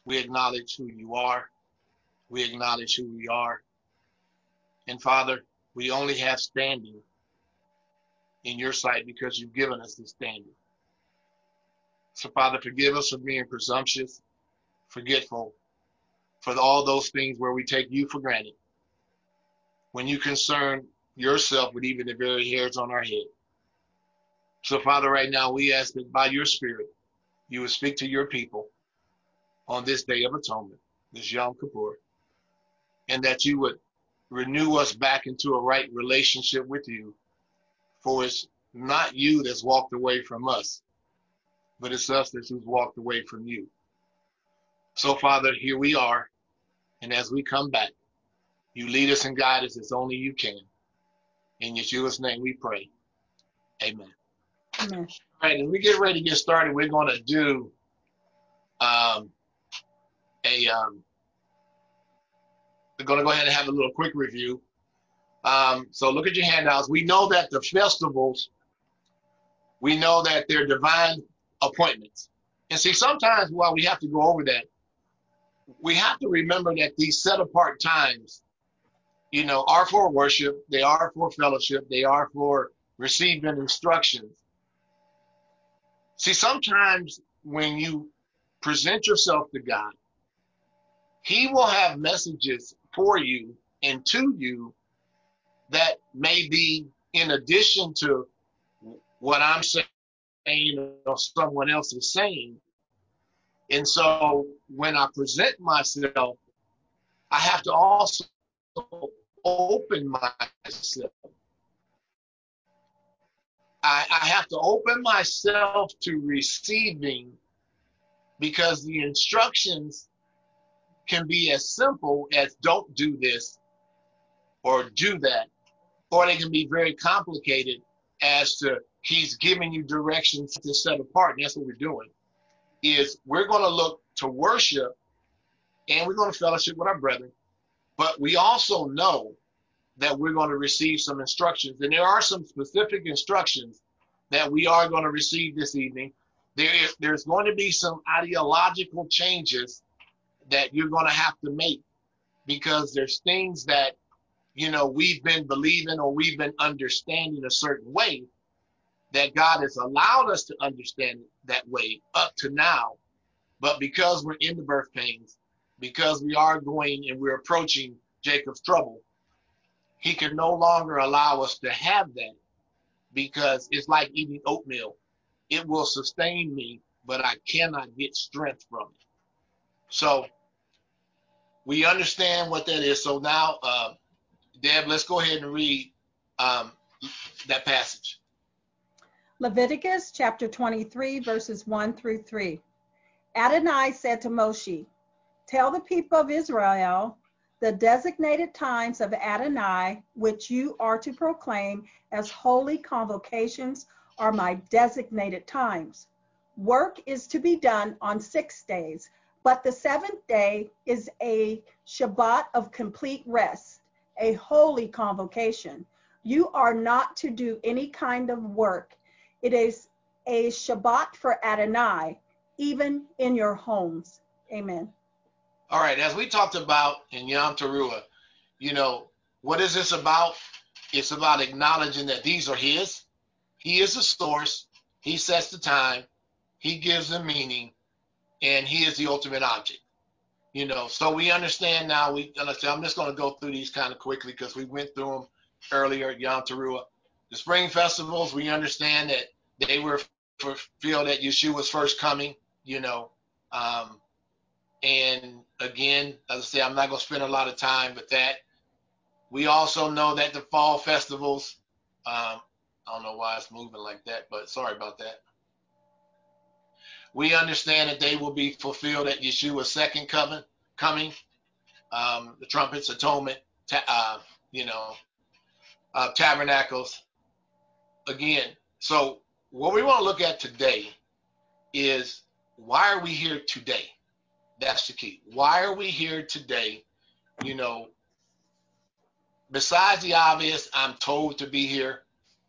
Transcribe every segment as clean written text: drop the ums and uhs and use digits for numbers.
We acknowledge who you are. We acknowledge who we are. And Father, we only have standing in your sight because you've given us this standing. So Father, forgive us for being presumptuous, forgetful, for all those things where we take you for granted. When you concern yourself with even the very hairs on our head. So Father, right now we ask that by your Spirit, you would speak to your people on this day of atonement, this Yom Kippur, and that you would renew us back into a right relationship with you. For it's not you that's walked away from us, but it's us that's who's walked away from you. So Father, here we are. And as we come back, you lead us and guide us as only you can. In Yeshua's name we pray. Amen. Amen. All right, as we get ready to get started, we're going to do um, we're going to go ahead and have a little quick review. So look at your handouts. We know that the festivals, we know that they're divine appointments. And see, sometimes while we have to go over that, we have to remember that these set apart times, are for worship, they are for fellowship, they are for receiving instructions. See, sometimes when you present yourself to God, he will have messages for you and to you that may be in addition to what I'm saying or someone else is saying. And so when I present myself, I have to also open myself. I have to open myself to receiving because the instructions can be as simple as don't do this or do that, or they can be very complicated as to he's giving you directions to set apart. And that's what we're doing is we're going to look to worship and we're going to fellowship with our brethren, but we also know that we're going to receive some instructions. And there are some specific instructions that we are going to receive this evening. There's going to be some ideological changes that you're going to have to make because there's things that, we've been believing or we've been understanding a certain way that God has allowed us to understand it that way up to now. But because we're in the birth pains, because we are going and we're approaching Jacob's trouble, he can no longer allow us to have that because it's like eating oatmeal. It will sustain me, but I cannot get strength from it. So we understand what that is. So now, Deb, let's go ahead and read that passage. Leviticus chapter 23, verses 1 through 3. Adonai said to Moshe, tell the people of Israel the designated times of Adonai, which you are to proclaim as holy convocations, are my designated times. Work is to be done on 6 days, but the seventh day is a Shabbat of complete rest, a holy convocation. You are not to do any kind of work. It is a Shabbat for Adonai, even in your homes. Amen. All right, as we talked about in Yom Teruah, what is this about? It's about acknowledging that these are his. He is the source. He sets the time. He gives the meaning, and he is the ultimate object. So we understand now. I'm just going to go through these kind of quickly because we went through them earlier at Yom Teruah. The spring festivals, we understand that they were feel that Yeshua's first coming. And again, as I say, I'm not going to spend a lot of time with that. We also know that the fall festivals, I don't know why it's moving like that, but sorry about that. We understand that they will be fulfilled at Yeshua's second coming. The trumpets, atonement, tabernacles. Again, so what we want to look at today is why are we here today? That's the key. Why are we here today? Besides the obvious, I'm told to be here,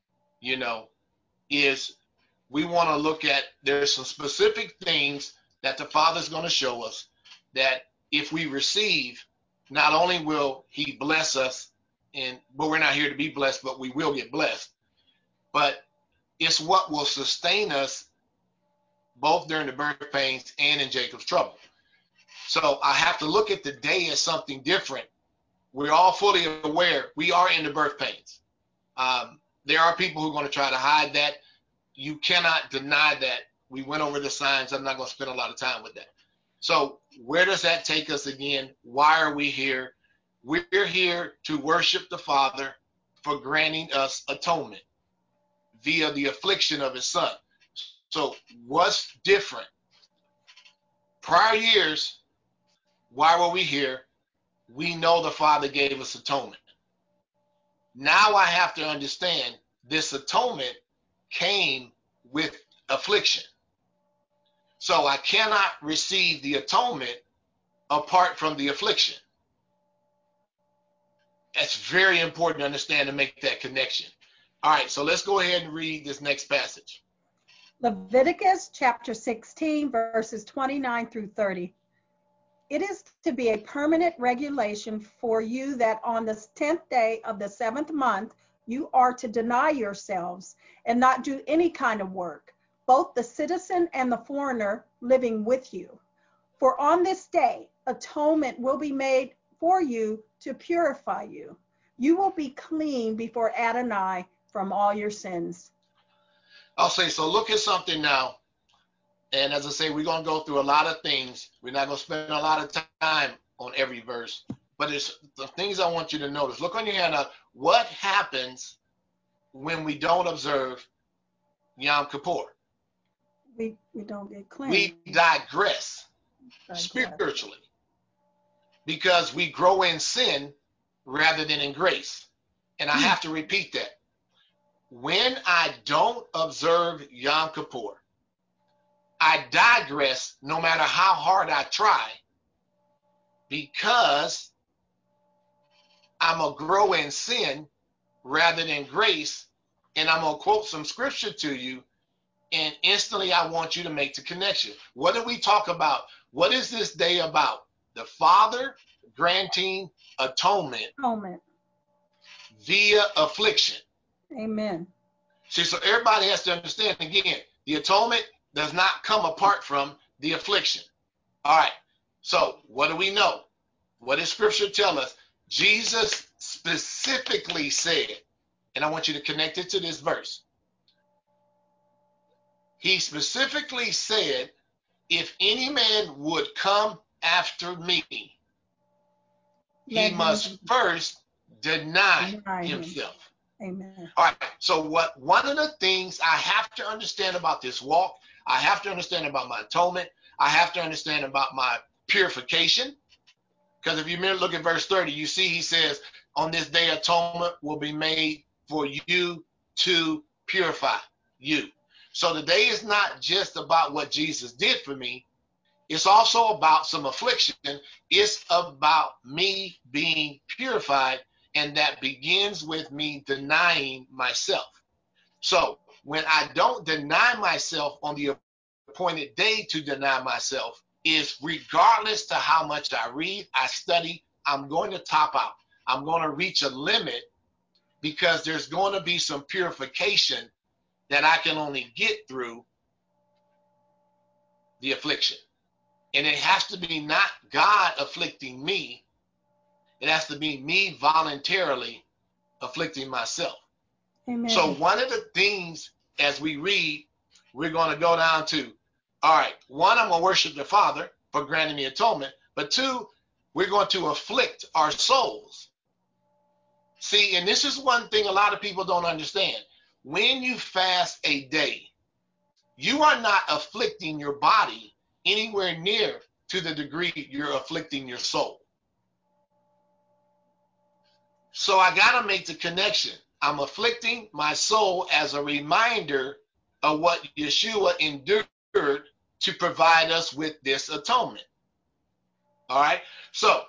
is we want to look at there's some specific things that the Father's going to show us that if we receive, not only will he bless us, but we're not here to be blessed, but we will get blessed. But it's what will sustain us both during the birth pains and in Jacob's trouble. So I have to look at the day as something different. We're all fully aware we are in the birth pains. There are people who are going to try to hide that. You cannot deny that. We went over the signs. I'm not going to spend a lot of time with that. So where does that take us again? Why are we here? We're here to worship the Father for granting us atonement via the affliction of his son. So what's different? Prior years, why were we here? We know the Father gave us atonement. Now I have to understand this atonement came with affliction. So I cannot receive the atonement apart from the affliction. That's very important to understand and make that connection. All right, so let's go ahead and read this next passage. Leviticus chapter 16, verses 29 through 30. It is to be a permanent regulation for you that on the 10th day of the 7th month, you are to deny yourselves and not do any kind of work, both the citizen and the foreigner living with you. For on this day, atonement will be made for you to purify you. You will be clean before Adonai from all your sins. I'll say, so look at something now. And as I say, we're going to go through a lot of things. We're not going to spend a lot of time on every verse, but it's the things I want you to notice. Look on your handout. What happens when we don't observe Yom Kippur? We don't get clean. We digress spiritually because we grow in sin rather than in grace. And I have to repeat that. When I don't observe Yom Kippur, I digress no matter how hard I try because I'm going to grow in sin rather than grace. And I'm going to quote some scripture to you. And instantly I want you to make the connection. What do we talk about? What is this day about? The Father granting atonement via affliction. Amen. See, so everybody has to understand again, the atonement does not come apart from the affliction. All right. So what do we know? What does scripture tell us? Jesus specifically said, and I want you to connect it to this verse. He specifically said, if any man would come after me, he must first deny himself. Amen. All right. So one of the things I have to understand about this walk, I have to understand about my atonement, I have to understand about my purification. Because if you look at verse 30, you see he says, on this day atonement will be made for you to purify you. So the day is not just about what Jesus did for me. It's also about some affliction. It's about me being purified, and that begins with me denying myself. So when I don't deny myself on the appointed day to deny myself, is regardless to how much I read, I study, I'm going to top out. I'm going to reach a limit because there's going to be some purification that I can only get through the affliction. And it has to be not God afflicting me. It has to be me voluntarily afflicting myself. Amen. So one of the things as we read, we're going to go down to, all right, one, I'm going to worship the Father for granting me atonement. But two, we're going to afflict our souls. See, and this is one thing a lot of people don't understand. When you fast a day, you are not afflicting your body anywhere near to the degree you're afflicting your soul. So I got to make the connection. I'm afflicting my soul as a reminder of what Yeshua endured to provide us with this atonement. All right. So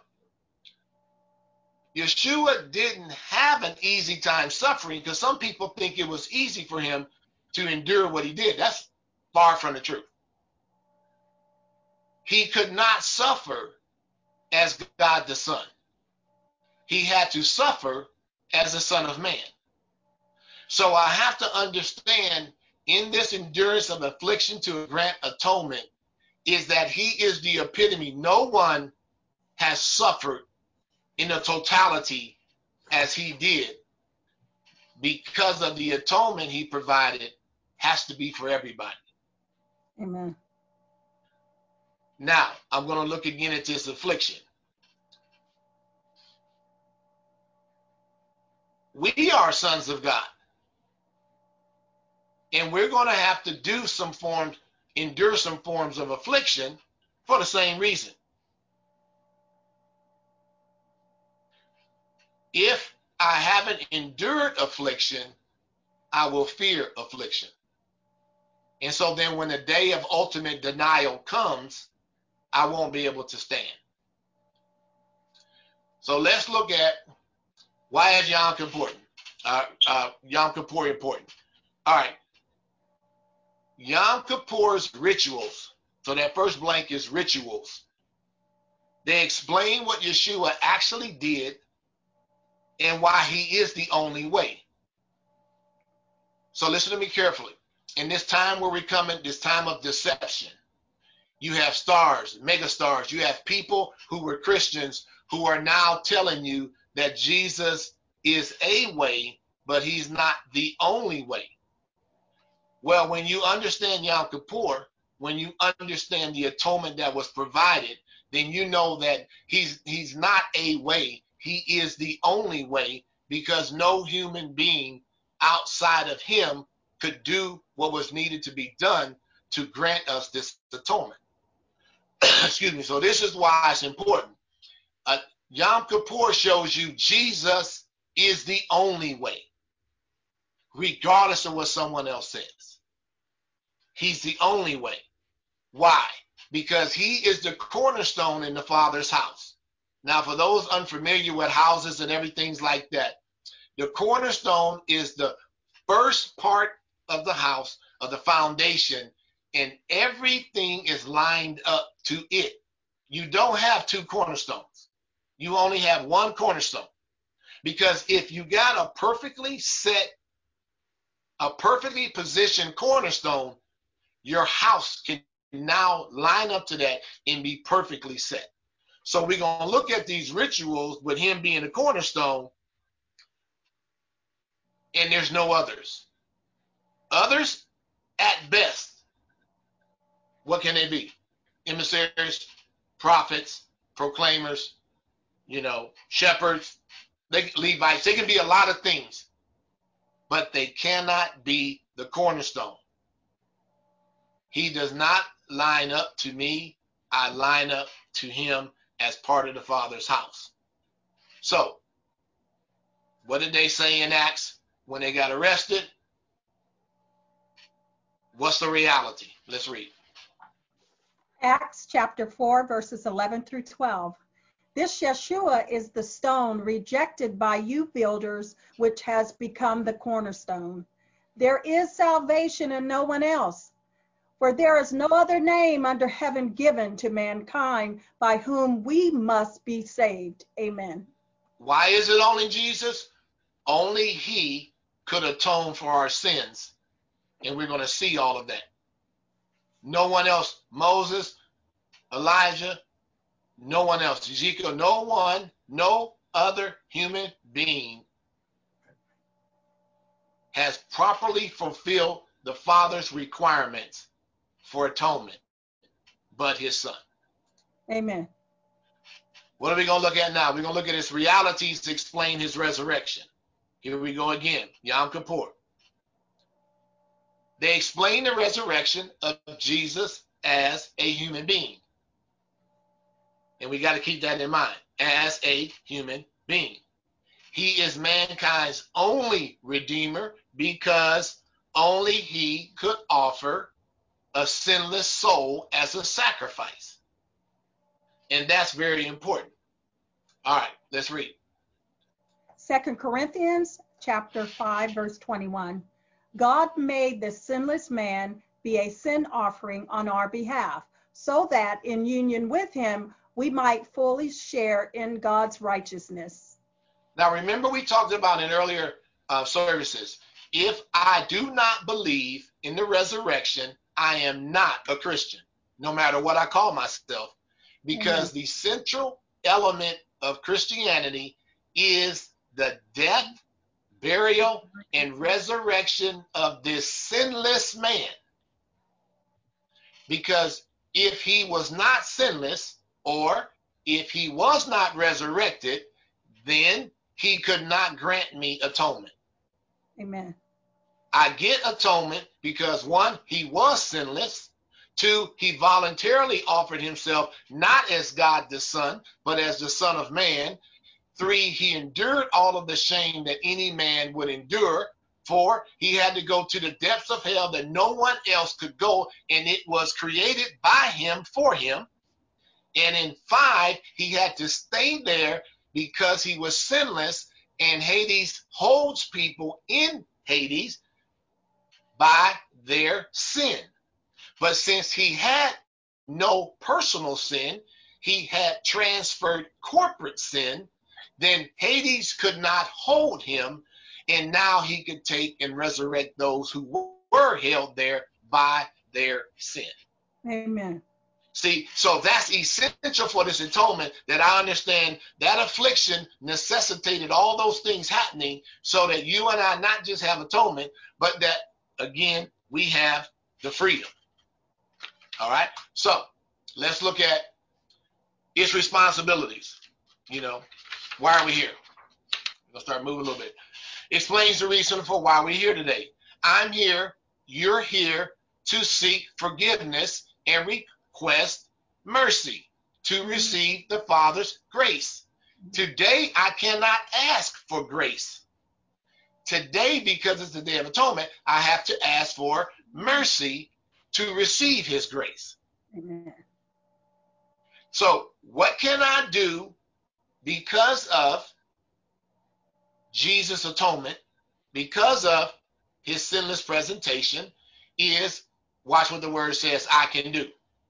Yeshua didn't have an easy time suffering because some people think it was easy for him to endure what he did. That's far from the truth. he could not suffer as God the Son. He had to suffer as the Son of Man. So I have to understand in this endurance of affliction to grant atonement is that he is the epitome. No one has suffered in the totality as he did, because of the atonement he provided has to be for everybody. Amen. Now, I'm going to look again at this affliction. We are sons of God. And we're going to have to endure some forms of affliction for the same reason. If I haven't endured affliction, I will fear affliction. And so then when the day of ultimate denial comes, I won't be able to stand. So let's look at why is Yom Kippur important. All right. Yom Kippur's rituals. So that first blank is rituals. They explain what Yeshua actually did and why he is the only way. So listen to me carefully. In this time where we're coming, this time of deception, you have stars, mega stars. You have people who were Christians who are now telling you that Jesus is a way, but he's not the only way. Well, when you understand Yom Kippur, when you understand the atonement that was provided, then you know that he's not a way. He is the only way, because no human being outside of him could do what was needed to be done to grant us this atonement. Excuse me. So this is why it's important. Yom Kippur shows you Jesus is the only way, regardless of what someone else says. He's the only way. Why? Because he is the cornerstone in the Father's house. Now, for those unfamiliar with houses and everything like that, the cornerstone is the first part of the house, of the foundation, and everything is lined up to it. You don't have two cornerstones. You only have one cornerstone. Because if you got a perfectly positioned cornerstone, your house can now line up to that and be perfectly set. So we're going to look at these rituals with him being the cornerstone, and there's no others. Others, at best, what can they be? Emissaries, prophets, proclaimers, shepherds, Levites. They can be a lot of things, but they cannot be the cornerstone. He does not line up to me. I line up to him as part of the Father's house. So, what did they say in Acts when they got arrested? What's the reality? Let's read. Acts chapter 4, verses 11 through 12. This Yeshua is the stone rejected by you builders, which has become the cornerstone. There is salvation in no one else, for there is no other name under heaven given to mankind by whom we must be saved. Amen. Why is it only Jesus? Only he could atone for our sins. And we're going to see all of that. No one else. Moses, Elijah, no one else. Ezekiel, no other human being has properly fulfilled the Father's requirements for atonement but his Son. Amen. What are we going to look at now? We're going to look at his realities to explain his resurrection. Here we go again. Yom Kippur. They explain the resurrection of Jesus as a human being. And we got to keep that in mind. As a human being. He is mankind's only redeemer, because only he could offer a sinless soul as a sacrifice. And that's very important. All right, let's read. 2 Corinthians chapter 5, verse 21. God made the sinless man be a sin offering on our behalf, so that in union with him, we might fully share in God's righteousness. Now, remember we talked about in earlier services, if I do not believe in the resurrection, I am not a Christian, no matter what I call myself, because the central element of Christianity is the death, burial, and resurrection of this sinless man. Because if he was not sinless, or if he was not resurrected, then he could not grant me atonement. Amen. I get atonement because 1, he was sinless. 2, he voluntarily offered himself not as God the Son, but as the Son of Man. 3, he endured all of the shame that any man would endure. 4, he had to go to the depths of hell that no one else could go, and it was created by him for him. And in 5, he had to stay there because he was sinless, and Hades holds people in Hades by their sin. But since he had no personal sin, he had transferred corporate sin, then Hades could not hold him, and now he could take and resurrect those who were held there by their sin. Amen. See, so that's essential for this atonement, that I understand that affliction necessitated all those things happening so that you and I not just have atonement, but that, again, we have the freedom. All right? So let's look at its responsibilities. Why are we here? We'll start moving a little bit. Explains the reason for why we're here today. I'm here, you're here to seek forgiveness and request mercy, to receive the Father's grace. Today, I cannot ask for grace. Today, because it's the Day of Atonement, I have to ask for mercy to receive his grace. Amen. So what can I do because of Jesus' atonement, because of his sinless presentation, is watch what the word says I can do.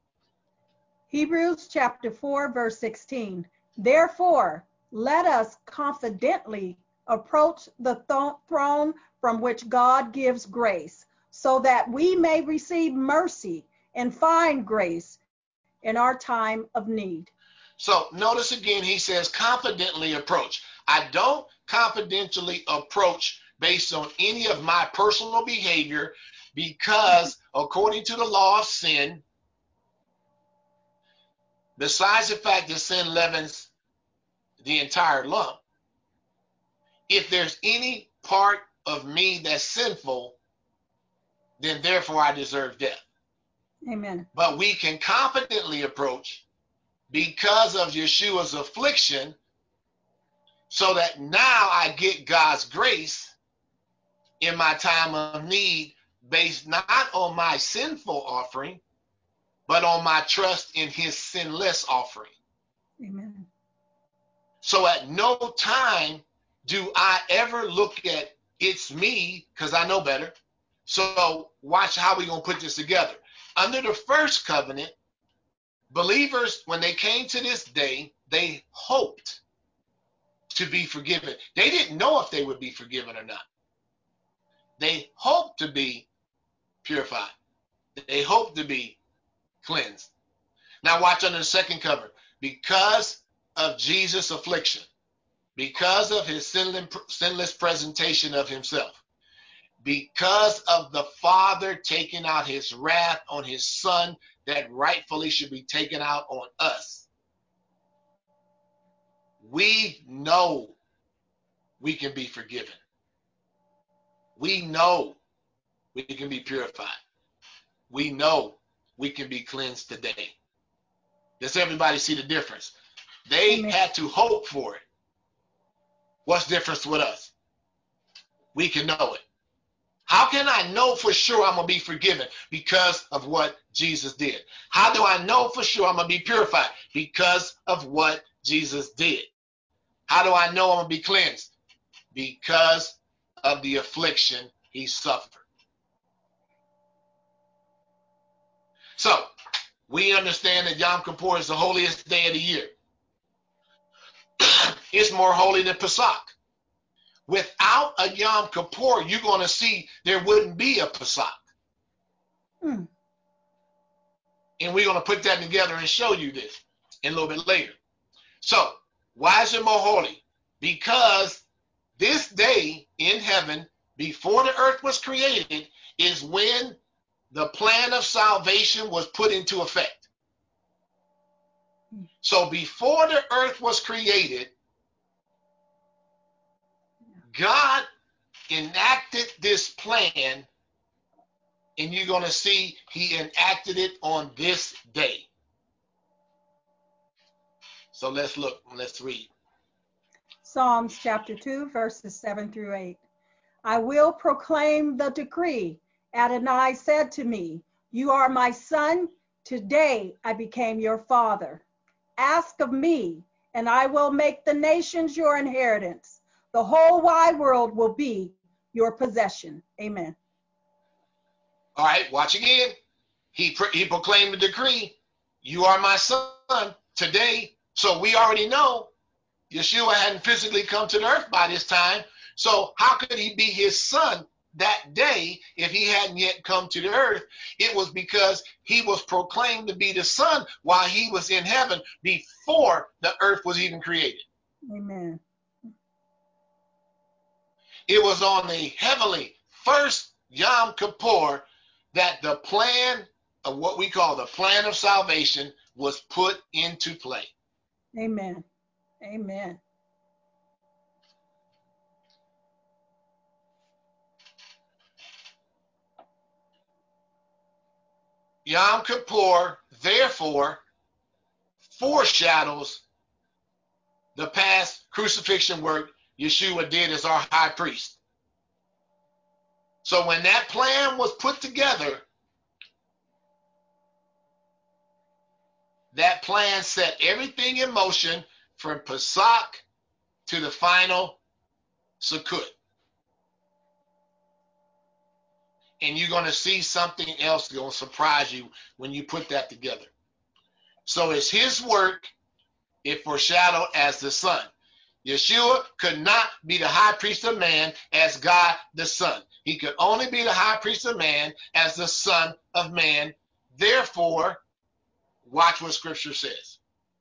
Hebrews chapter 4, verse 16. Therefore, let us confidently approach the throne from which God gives grace, so that we may receive mercy and find grace in our time of need. So notice again, he says confidently approach. I don't confidentially approach based on any of my personal behavior, because according to the law of sin, besides the fact that sin leavens the entire lump, if there's any part of me that's sinful, then therefore I deserve death. Amen. But we can confidently approach because of Yeshua's affliction, so that now I get God's grace in my time of need, based not on my sinful offering, but on my trust in his sinless offering. Amen. So at no time do I ever look at it's me, because I know better. So watch how we're going to put this together. Under the first covenant, believers, when they came to this day, they hoped to be forgiven. They didn't know if they would be forgiven or not. They hoped to be purified. They hoped to be cleansed. Now watch under the second covenant. Because of Jesus' affliction, because of his sinless presentation of himself, because of the Father taking out his wrath on his Son that rightfully should be taken out on us, we know we can be forgiven. We know we can be purified. We know we can be cleansed today. Does everybody see the difference? They Amen. had to hope for it. What's the difference with us? We can know it. How can I know for sure I'm going to be forgiven? Because of what Jesus did. How do I know for sure I'm going to be purified? Because of what Jesus did. How do I know I'm going to be cleansed? Because of the affliction he suffered. So We understand that Yom Kippur is the holiest day of the year. It's more holy than Pesach. Without a Yom Kippur, you're going to see there wouldn't be a Pesach. And we're going to put that together and show you this a little bit later. So, why is it more holy? Because this day in heaven, before the earth was created, is when the plan of salvation was put into effect. So before the earth was created, God enacted this plan, and you're going to see he enacted it on this day. So let's look, let's read. Psalms chapter 2, verses 7 through 8. I will proclaim the decree. Adonai said to me, you are my son. Today I became your father. Ask of me, and I will make the nations your inheritance. The whole wide world will be your possession. Amen. All right, watch again. He proclaimed the decree. You are my son today. So we already know Yeshua hadn't physically come to the earth by this time. So how could he be his son that day if he hadn't yet come to the earth? It was because he was proclaimed to be the son while he was in heaven before the earth was even created. Amen. It was on the heavenly first Yom Kippur that the plan of what we call the plan of salvation was put into play. Amen. Amen. Yom Kippur, therefore, foreshadows the past crucifixion work Yeshua did as our high priest. So when that plan was put together, that plan set everything in motion from Pesach to the final Sukkot. And you're going to see something else that's going to surprise you when you put that together. So it's his work, it foreshadowed as the Son. Yeshua could not be the high priest of man as God the Son. He could only be the high priest of man as the Son of man. Therefore, watch what Scripture says.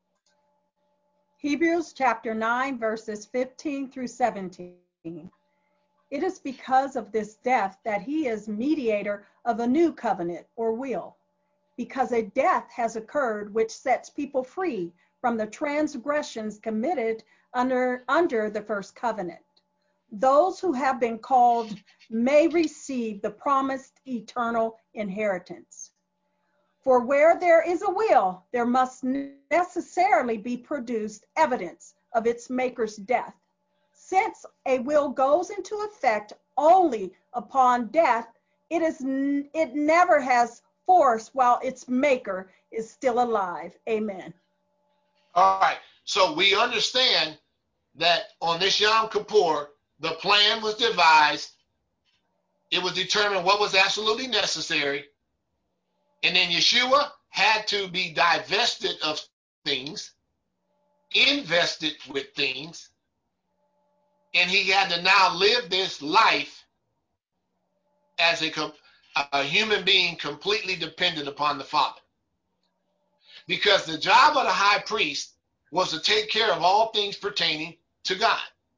Hebrews chapter 9, verses 15 through 17. It is because of this death that he is mediator of a new covenant or will, because a death has occurred which sets people free from the transgressions committed under the first covenant. Those who have been called may receive the promised eternal inheritance. For where there is a will, there must necessarily be produced evidence of its maker's death. Since a will goes into effect only upon death, it never has force while its maker is still alive. Amen. All right. So we understand that on this Yom Kippur, the plan was devised. It was determined what was absolutely necessary. And then Yeshua had to be divested of things, invested with things, and he had to now live this life as a human being completely dependent upon the Father. Because the job of the high priest was to take care of all things pertaining to God.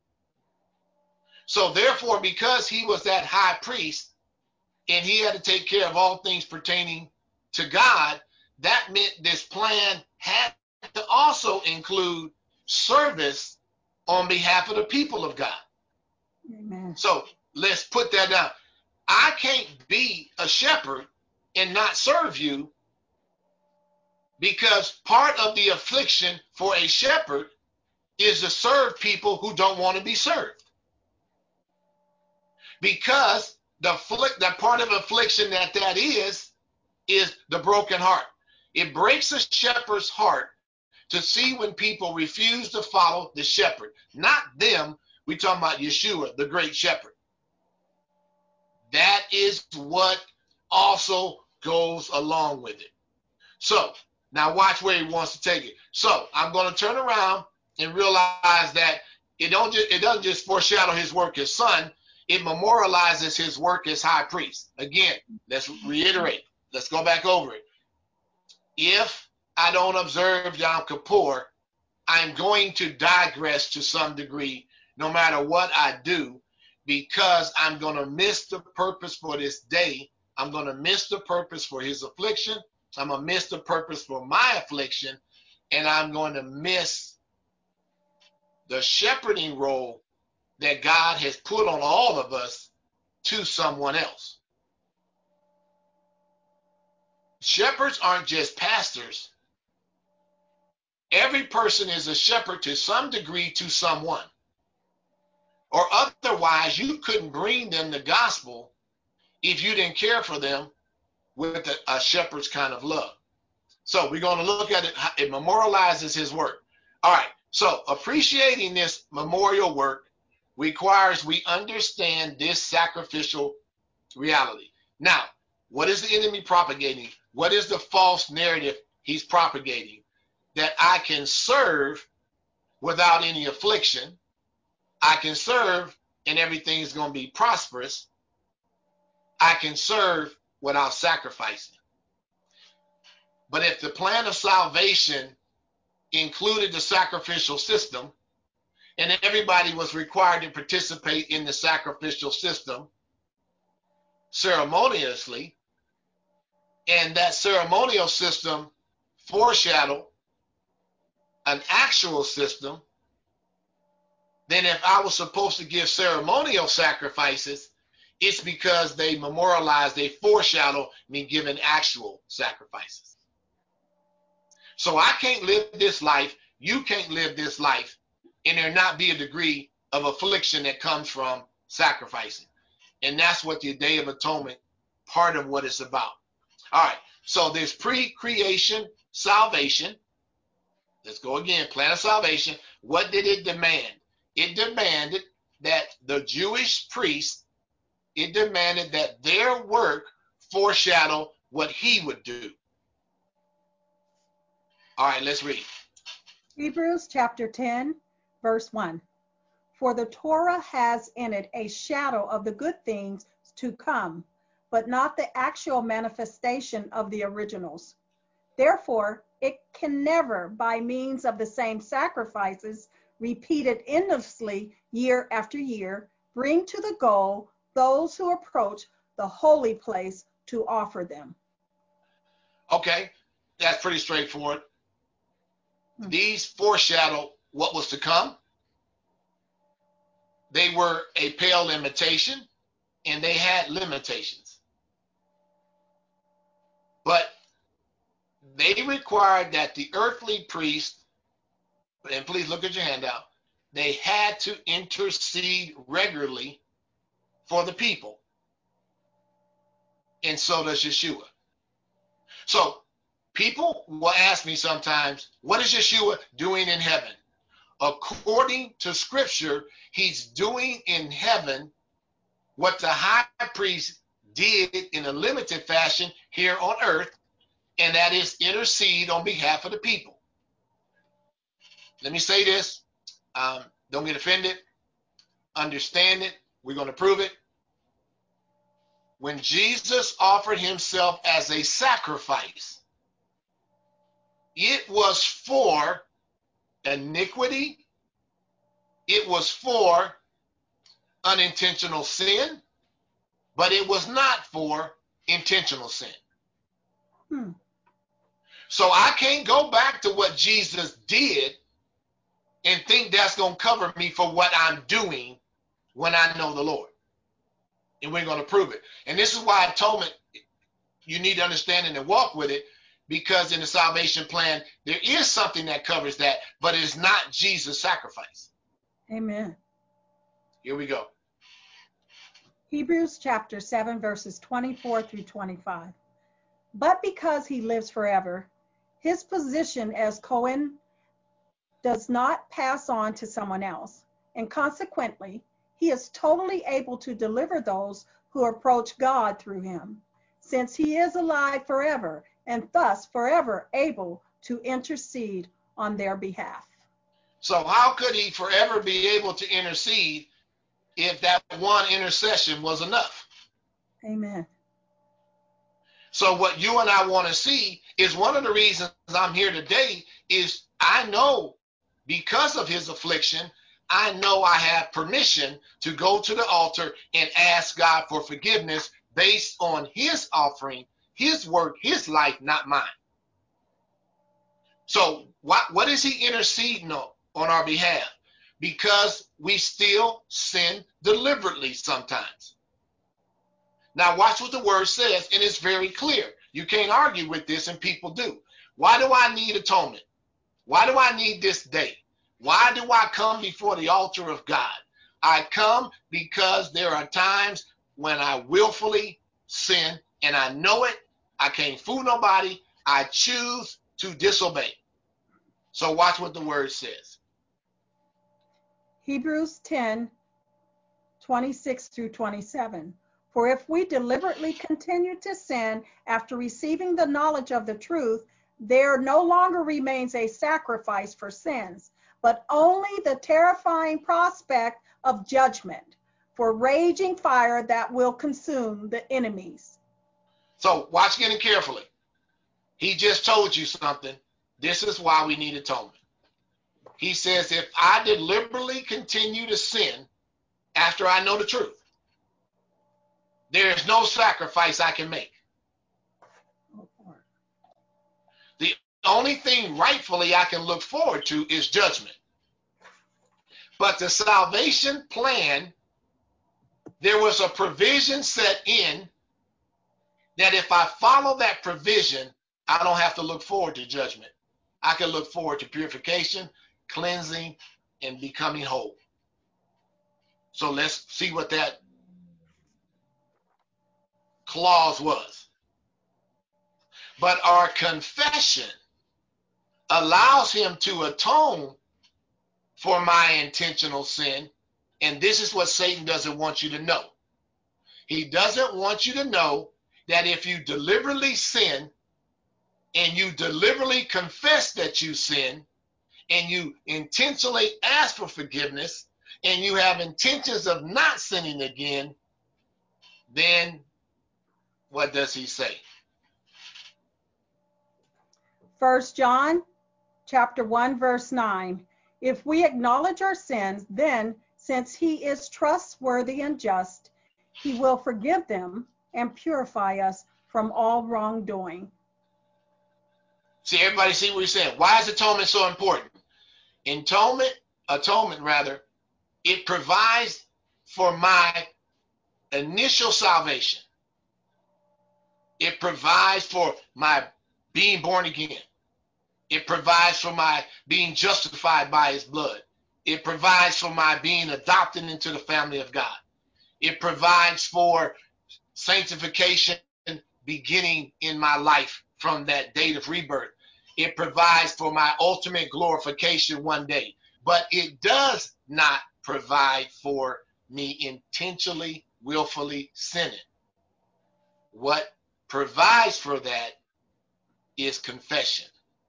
So therefore, because he was that high priest and he had to take care of all things pertaining to God, that meant this plan had to also include service on behalf of the people of God. Amen. So let's put that down. I can't be a shepherd and not serve you, because part of the affliction for a shepherd is to serve people who don't want to be served. Because the part of affliction that is the broken heart. It breaks a shepherd's heart to see when people refuse to follow the shepherd. Not them. We're talking about Yeshua, the great shepherd. That is what also goes along with it. So now watch where he wants to take it. So I'm going to turn around and realize that it doesn't just foreshadow his work as son, it memorializes his work as high priest. Again, let's reiterate. Let's go back over it. If I don't observe Yom Kippur, I'm going to digress to some degree, no matter what I do, because I'm going to miss the purpose for this day. I'm going to miss the purpose for his affliction. I'm going to miss the purpose for my affliction, and I'm going to miss the shepherding role that God has put on all of us to someone else. Shepherds aren't just pastors. Every person is a shepherd to some degree to someone. Or otherwise, you couldn't bring them the gospel if you didn't care for them with a shepherd's kind of love. So we're going to look at it. It memorializes his work. All right. So appreciating this memorial work requires we understand this sacrificial reality. Now, what is the enemy propagating? What is the false narrative he's propagating? That I can serve without any affliction. I can serve and everything is going to be prosperous. I can serve without sacrificing. But if the plan of salvation included the sacrificial system, and everybody was required to participate in the sacrificial system ceremoniously, and that ceremonial system foreshadowed an actual system, then if I was supposed to give ceremonial sacrifices, it's because they memorialize, they foreshadow me giving actual sacrifices. So I can't live this life, you can't live this life, and there not be a degree of affliction that comes from sacrificing. And that's what the Day of Atonement, part of what it's about. All right, so there's pre-creation salvation. Let's go again, plan of salvation. What did it demand? It demanded that the Jewish priests, it demanded that their work foreshadow what he would do. All right, let's read. Hebrews chapter 10, verse 1. For the Torah has in it a shadow of the good things to come, but not the actual manifestation of the originals. Therefore, it can never, by means of the same sacrifices, repeated endlessly year after year, bring to the goal those who approach the holy place to offer them. Okay, that's pretty straightforward. These foreshadow what was to come. They were a pale imitation, and they had limitations. But they required that the earthly priest, and please look at your handout, they had to intercede regularly for the people. And so does Yeshua. So people will ask me sometimes, what is Yeshua doing in heaven? According to scripture, he's doing in heaven what the high priest did in a limited fashion here on earth, and that is intercede on behalf of the people. Let me say this. Don't get offended. Understand it. We're going to prove it. When Jesus offered himself as a sacrifice, it was for iniquity. It was for unintentional sin, but it was not for intentional sin. So I can't go back to what Jesus did and think that's going to cover me for what I'm doing when I know the Lord. And we're going to prove it. And this is why atonement, you need to understand it and walk with it, because in the salvation plan, there is something that covers that, but it's not Jesus' sacrifice. Amen. Here we go. Hebrews chapter 7, verses 24 through 25. But because he lives forever, his position as Cohen does not pass on to someone else, and consequently, he is totally able to deliver those who approach God through him, since he is alive forever and thus forever able to intercede on their behalf. So how could he forever be able to intercede if that one intercession was enough? Amen. So what you and I want to see is one of the reasons I'm here today is I know because of his affliction, I know I have permission to go to the altar and ask God for forgiveness based on his offering, his work, his life, not mine. So what is he interceding on our behalf? Because we still sin deliberately sometimes. Now watch what the word says, and it's very clear. You can't argue with this, and people do. Why do I need atonement? Why do I need this day? Why do I come before the altar of God? I come because there are times when I willfully sin, and I know it. I can't fool nobody. I choose to disobey. So watch what the word says. Hebrews 10:26-27. For if we deliberately continue to sin after receiving the knowledge of the truth, there no longer remains a sacrifice for sins, but only the terrifying prospect of judgment for raging fire that will consume the enemies. So watch again carefully. He just told you something. This is why we need atonement. He says, if I deliberately continue to sin after I know the truth, there is no sacrifice I can make. The only thing rightfully I can look forward to is judgment. But the salvation plan, there was a provision set in that if I follow that provision, I don't have to look forward to judgment. I can look forward to purification, cleansing, and becoming whole. So let's see what that clause was. But our confession allows him to atone for my intentional sin. And this is what Satan doesn't want you to know. He doesn't want you to know that if you deliberately sin and you deliberately confess that you sin and you intentionally ask for forgiveness and you have intentions of not sinning again, then what does he say? 1 John chapter 1 verse 9. If we acknowledge our sins, then since he is trustworthy and just, he will forgive them and purify us from all wrongdoing. See, everybody see what he's saying. Why is atonement so important? Atonement rather, it provides for my initial salvation. It provides for my being born again. It provides for my being justified by his blood. It provides for my being adopted into the family of God. It provides for sanctification beginning in my life from that date of rebirth. It provides for my ultimate glorification one day. But it does not provide for me intentionally, willfully sinning. What provides for that is confession.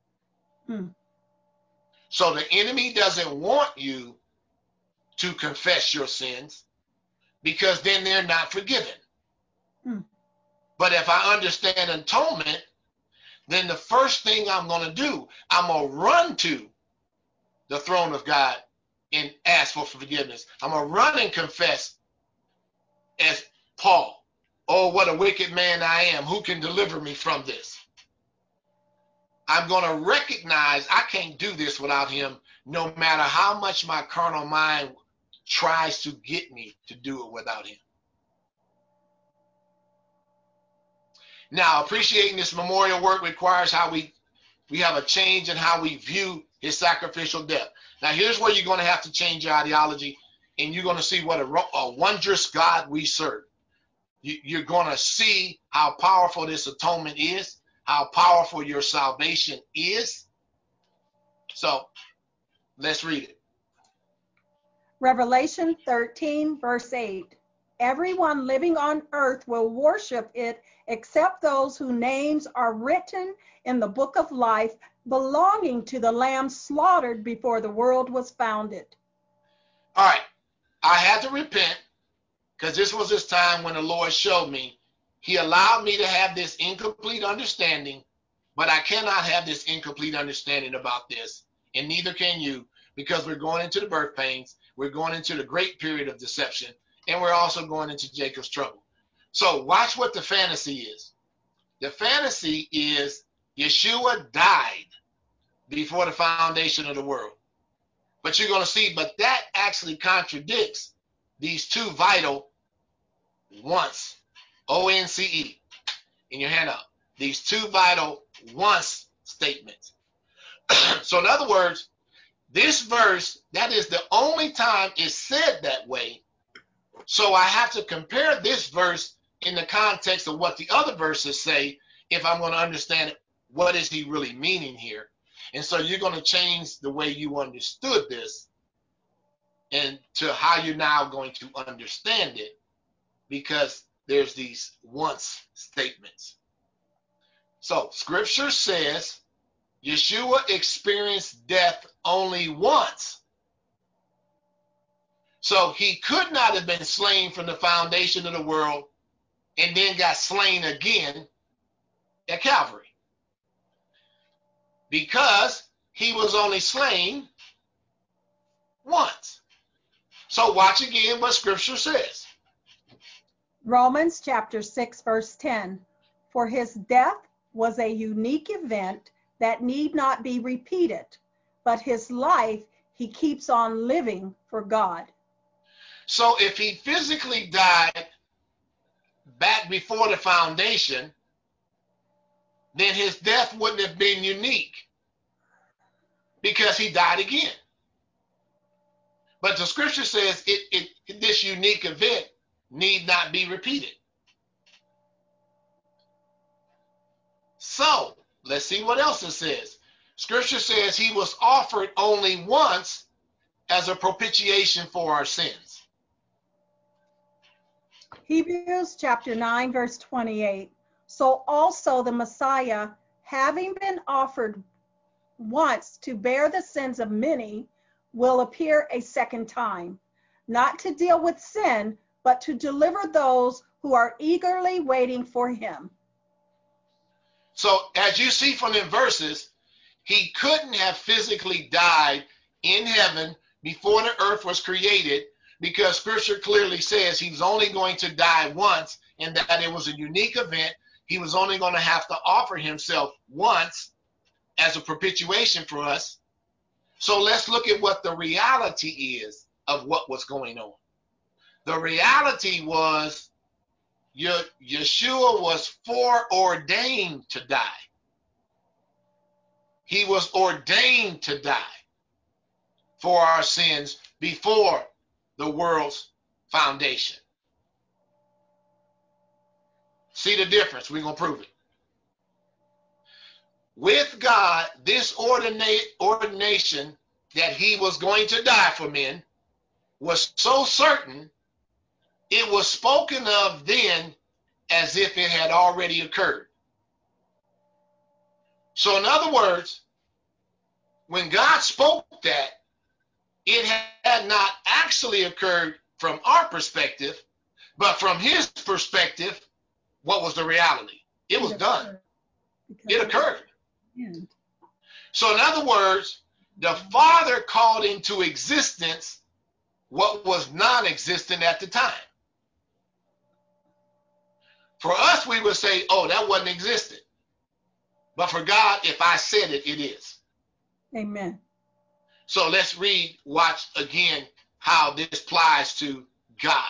So the enemy doesn't want you to confess your sins because then they're not forgiven. But if I understand atonement, then the first thing I'm going to do, I'm going to run to the throne of God and ask for forgiveness. I'm going to run and confess as Paul. Oh, what a wicked man I am. Who can deliver me from this? I'm going to recognize I can't do this without him, no matter how much my carnal mind tries to get me to do it without him. Now, appreciating this memorial work requires how we have a change in how we view his sacrificial death. Now, here's where you're going to have to change your ideology, and you're going to see what a wondrous God we serve. You're going to see how powerful this atonement is, how powerful your salvation is. So, let's read it. Revelation 13 verse 8. Everyone living on earth will worship it except those whose names are written in the book of life belonging to the Lamb slaughtered before the world was founded. All right. I had to repent because this was this time when the Lord showed me. He allowed me to have this incomplete understanding, but I cannot have this incomplete understanding about this, and neither can you, because we're going into the birth pains, we're going into the great period of deception, and we're also going into Jacob's trouble. So watch what the fantasy is. The fantasy is Yeshua died before the foundation of the world. But you're going to see, but that actually contradicts these two vital once, O-N-C-E, in your handout. These two vital once statements. So in other words, this verse, that is the only time it's said that way. So I have to compare this verse in the context of what the other verses say if I'm going to understand what is he really meaning here. And so you're going to change the way you understood this and to how you're now going to understand it, because there's these once statements. So scripture says Yeshua experienced death only once. So he could not have been slain from the foundation of the world and then got slain again at Calvary, because he was only slain once. So watch again what scripture says. Romans chapter 6, verse 10. For his death was a unique event that need not be repeated, but his life he keeps on living for God. So if he physically died back before the foundation, then his death wouldn't have been unique, because he died again. But the scripture says this unique event need not be repeated. So let's see what else it says. Scripture says he was offered only once as a propitiation for our sins. Hebrews chapter 9, verse 28. So also the Messiah, having been offered once to bear the sins of many, will appear a second time, not to deal with sin, but to deliver those who are eagerly waiting for him. So as you see from the verses, he couldn't have physically died in heaven before the earth was created, because scripture clearly says he was only going to die once, and that it was a unique event. He was only going to have to offer himself once as a propitiation for us. So let's look at what the reality is of what was going on. The reality was Yeshua was foreordained to die. He was ordained to die for our sins before the world's foundation. See the difference? We're going to prove it. With God, this ordination that he was going to die for men was so certain, it was spoken of then as if it had already occurred. So in other words, when God spoke that, it had not actually occurred from our perspective, but from his perspective, what was the reality? It was done. It occurred. So in other words, the Father called into existence what was non-existent at the time. For us, we would say, oh, that wasn't existent. But for God, if I said it, it is. Amen. So let's watch again how this applies to God.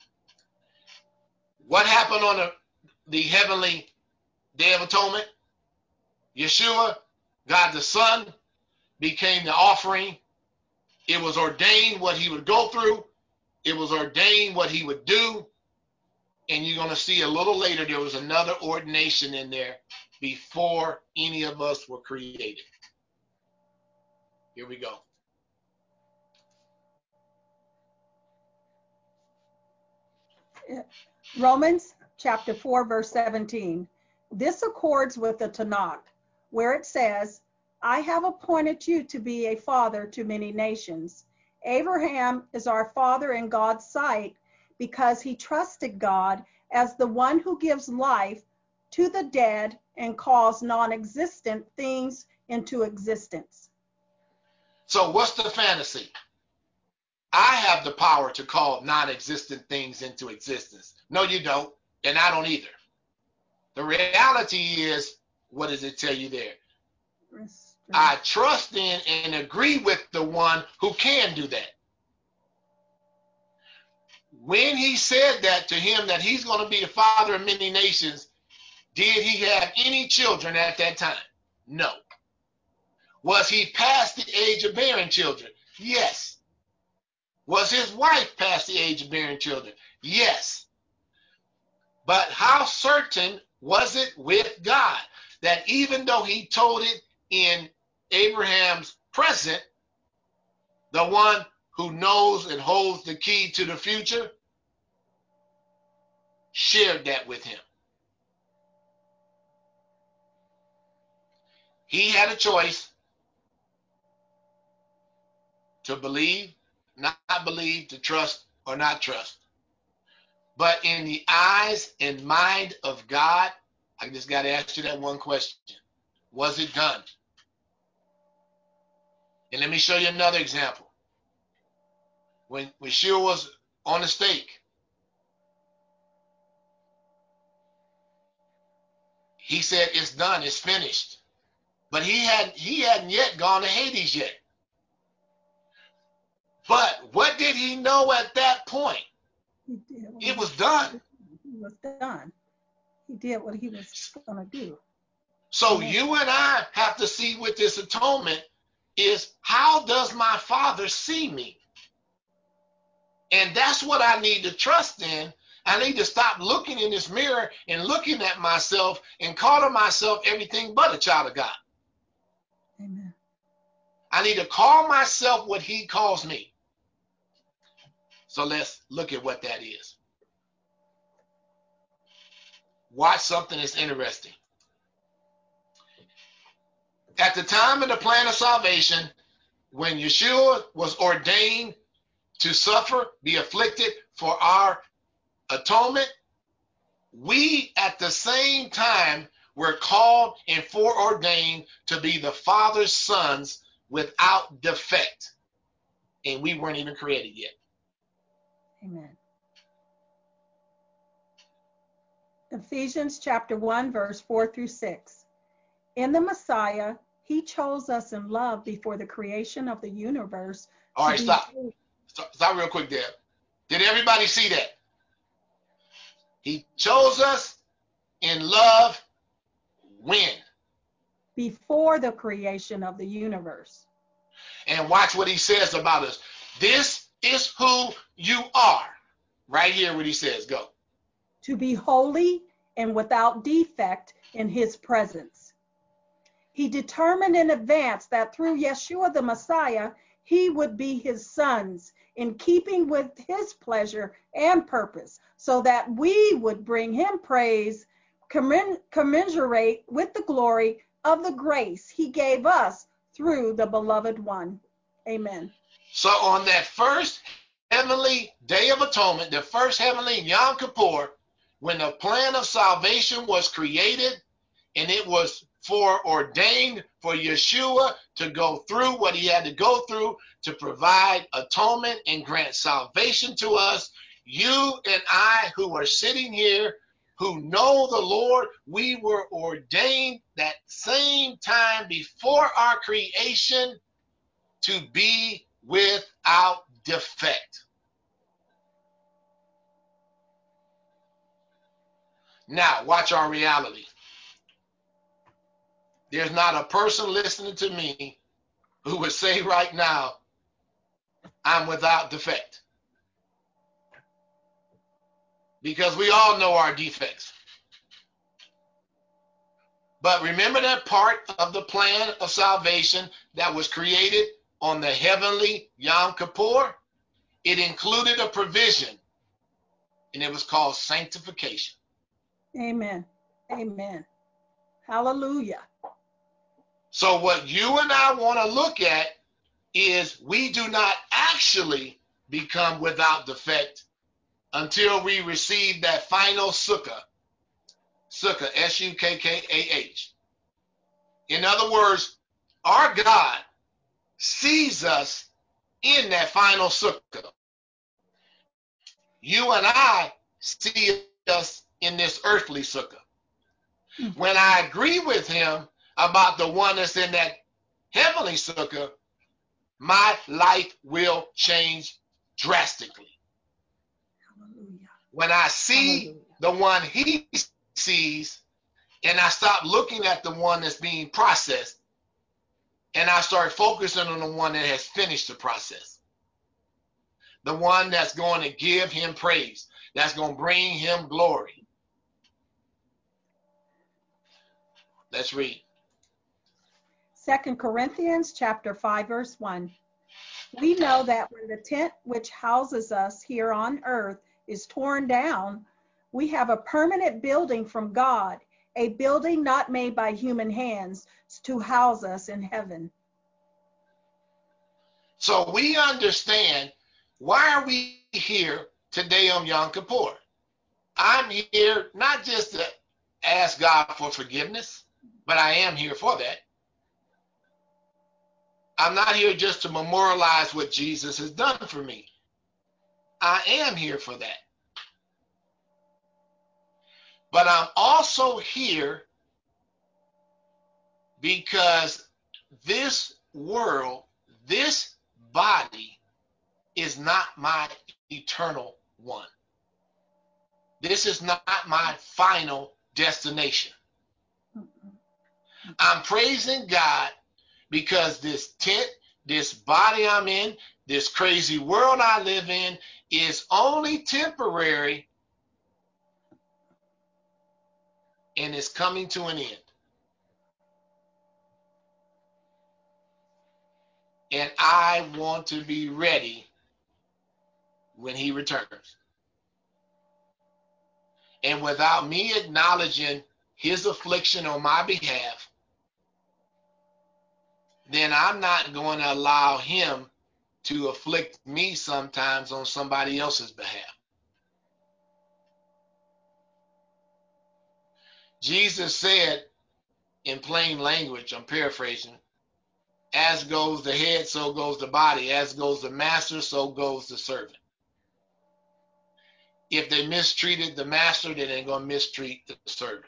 What happened on the heavenly Day of Atonement? Yeshua, God the Son, became the offering. It was ordained what he would go through. It was ordained what he would do. And you're going to see a little later, there was another ordination in there before any of us were created. Here we go. Romans chapter 4, verse 17. This accords with the Tanakh, where it says, I have appointed you to be a father to many nations. Abraham is our father in God's sight because he trusted God as the one who gives life to the dead and calls non-existent things into existence. So what's the fantasy? I have the power to call non-existent things into existence. No, you don't, and I don't either. The reality is, what does it tell you there? I trust in and agree with the one who can do that. When he said that to him, that he's going to be a father of many nations, did he have any children at that time? No. Was he past the age of bearing children? Yes. Was his wife past the age of bearing children? Yes. But how certain was it with God that even though he told it in Abraham's present, the one who knows and holds the key to the future, shared that with him? He had a choice to believe, not believe, to trust or not trust. But in the eyes and mind of God, I just got to ask you that one question. Was it done? And let me show you another example. When Yeshua was on the stake, he said, it's done, it's finished. But he hadn't yet gone to Hades yet. But what did he know at that point? It was done. He was done. He did what he was going to do. So you and I have to see with this atonement is, how does my Father see me? And that's what I need to trust in. I need to stop looking in this mirror and looking at myself and calling myself everything but a child of God. Amen. I need to call myself what he calls me. So let's look at what that is. Watch something that's interesting. At the time of the plan of salvation, when Yeshua was ordained to suffer, be afflicted for our atonement, we at the same time were called and foreordained to be the Father's sons without defect. And we weren't even created yet. Amen. Ephesians chapter 1, verse 4 through 6. In the Messiah, he chose us in love before the creation of the universe. All right, stop. Stop real quick there. Did everybody see that? He chose us in love when? Before the creation of the universe. And watch what he says about us. This is who you are. Right here what he says. Go. To be holy and without defect in his presence. He determined in advance that through Yeshua the Messiah, he would be his sons in keeping with his pleasure and purpose, so that we would bring him praise, commensurate with the glory of the grace he gave us through the beloved one. Amen. So on that first heavenly day of atonement, the first heavenly Yom Kippur, when the plan of salvation was created, and it was foreordained for Yeshua to go through what he had to go through to provide atonement and grant salvation to us, you and I who are sitting here, who know the Lord, we were ordained that same time before our creation to be without defect. Now, watch our reality. There's not a person listening to me who would say right now, I'm without defect. Because we all know our defects. But remember that part of the plan of salvation that was created on the heavenly Yom Kippur? It included a provision. and it was called sanctification. Amen. Amen. Hallelujah. So what you and I want to look at is we do not actually become without defect until we receive that final sukkah, S-U-K-K-A-H. In other words, our God sees us in that final sukkah. You and I see us in this earthly sukkah. When I agree with him about the one that's in that heavenly sukkah, my life will change drastically. Hallelujah. When I see Hallelujah. the one he sees, and I stop looking at the one that's being processed, and I start focusing on the one that has finished the process, the one that's going to give him praise, that's going to bring him glory. Let's read. 2 Corinthians chapter 5, verse 1. We know that when the tent which houses us here on earth is torn down, we have a permanent building from God, a building not made by human hands, to house us in heaven. So we understand, why are we here today on Yom Kippur? I'm here not just to ask God for forgiveness, but I am here for that. I'm not here just to memorialize what Jesus has done for me. I am here for that. But I'm also here because this world, this body, is not my eternal one. This is not my final destination. I'm praising God because this tent, this body I'm in, this crazy world I live in is only temporary, and it's coming to an end. And I want to be ready when he returns. And without me acknowledging his affliction on my behalf, then I'm not going to allow him to afflict me sometimes on somebody else's behalf. Jesus said in plain language, I'm paraphrasing, as goes the head, so goes the body. As goes the master, so goes the servant. If they mistreated the master, then they're going to mistreat the servant.